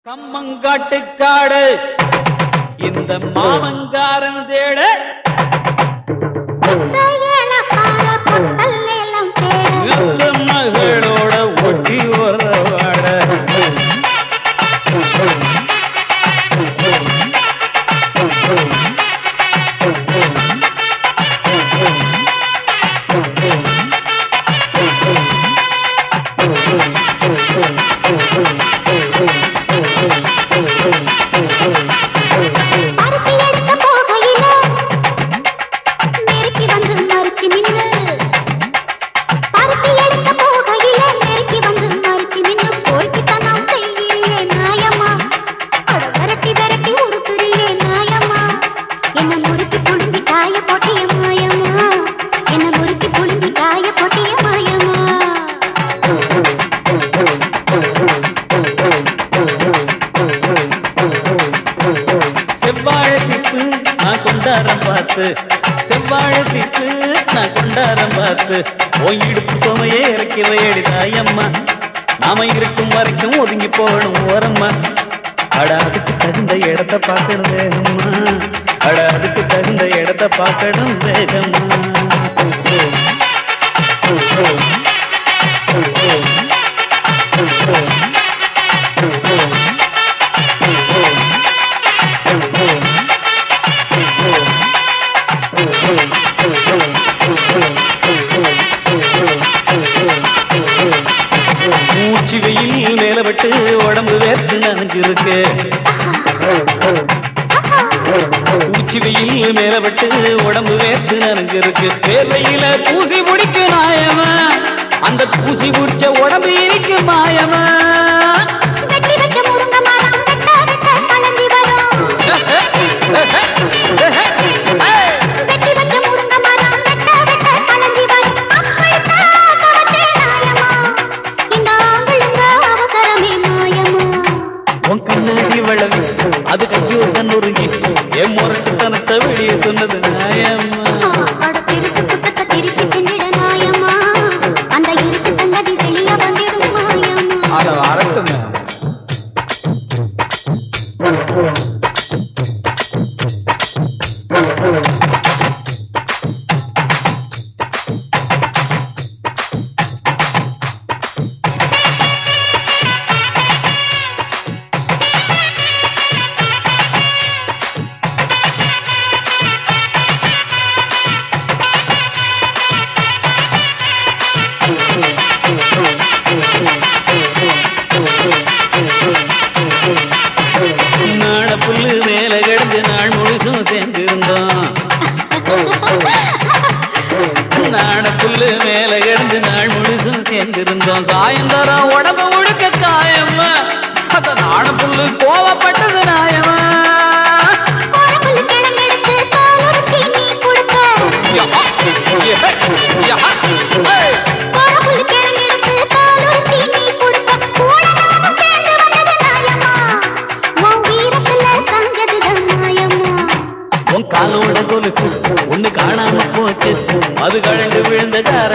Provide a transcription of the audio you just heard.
கம்மங்காட்டுக்காடு இந்த மாமங்காரன் தேட மகளோட ஒட்டி வரவாட செவ்வாழ சித்து நான் கொண்டாரம் பார்த்து இடுப்பு சுமையே இறக்கி வையடிதாயம்மா நாம இருக்கும் வரைக்கும் ஒதுங்கி போகணும் ஓரம்மா அட அதுக்கு தகுந்த இடத்தை பார்க்கணும் வேகம்மா அட அதுக்கு தகுந்த இடத்தை பார்க்கணும் வேகம்மா மூச்சு வெயில் மேல விட்டு உடம்பு வேர்த்து நனைஞ்சிருக்கு மூச்சு வெயில் மேல விட்டு உடம்பு வேர்த்து நனைஞ்சிருக்கு வேர்வையில தூசி முடிக்க நாயமா அந்த தூசி முடிச்ச உடம்பு இருக்கு மாயமா கண்ணாடி வளவி அது கையோ கண்ணுருங்கி என் முரட்டுத்தனத்தை வெளியே சொன்னது நியாயமா அட வரட்டுங்க புல்லு மேல கிடந்து நாள் முழுசும் சேர்ந்திருந்தோம் நாட புல்லு மேல கிடந்து நாள் முழுசும் சேர்ந்திருந்தோம் சாயந்தரம் உடம்பு முழுக்க காயம்மா அத நாட புல்லு கோவப்பட்டது நாயமா காலோட கொலுசு ஒண்ணு காணாம போச்சு அது கழண்டு விழுந்த கார